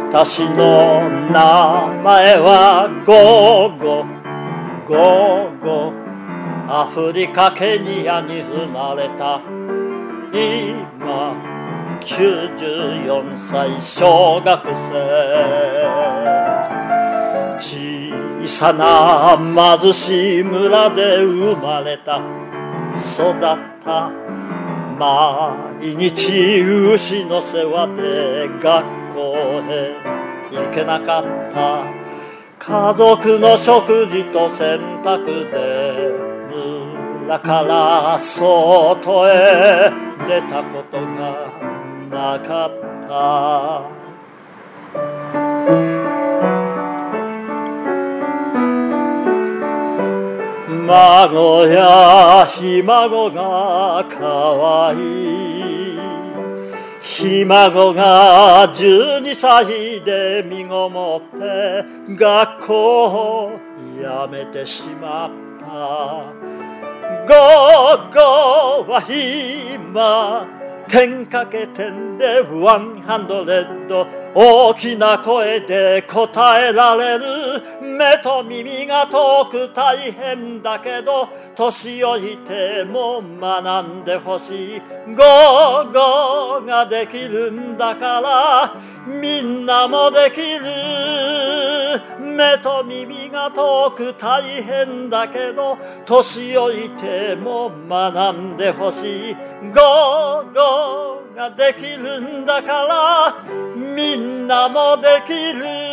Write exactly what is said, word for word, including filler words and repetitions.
私の名前はゴーゴゴーゴ、アフリカケニアに生まれた。今きゅうじゅうよんさい小学生。小さな貧しい村で生まれた育った。毎日牛の世話で学校へ行けなかった。家族の食事と洗濯で村から外へ出たことがなかった。孫やひ孫がかわいい。ひ孫がじゅうにさいで身ごもって学校をやめてしまった。ゴーゴーは今天かけ点でワンハンドレッド、大きな声で答えられる。目と耳が遠く大変だけど年老いても学んでほしい。ゴーゴーができるんだからみんなもできる。目と耳が遠く大変だけど年老いても学んでほしい。ゴーゴーができるんだからみんなもできる。